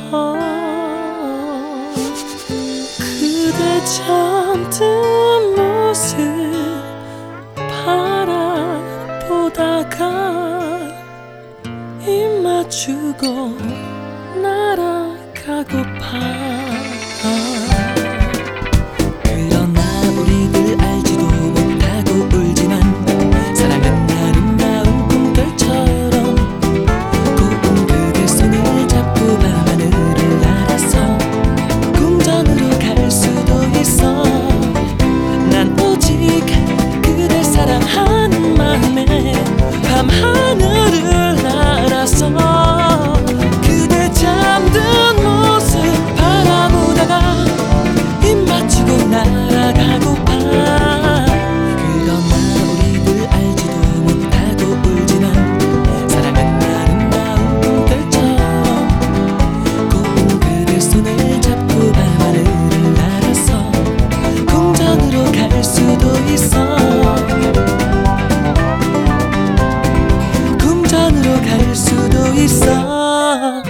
그대 잠든 모습 바라보다가 입 맞추고 날아가고파. 그러나 우리들 알지도 못하고 울지만 사랑은 아름다운 꿈결처럼 고운 그대 손을 잡고 밤하늘을 날아서 궁전으로 갈 수도 있어. 난 오직 그댈 사랑하는 마음에 밤하늘을 날아서 그대 잠든 모습 바라보다가 입 맞추고 날아가고파. 그러나 우리들 알지도 못하고 울지만 사랑은 아름다운 꿈결처럼 고운 그대 손을 잡고 밤하늘을 날아서 궁전으로 갈 수도 있어. 궁전으로 갈 수도 있어.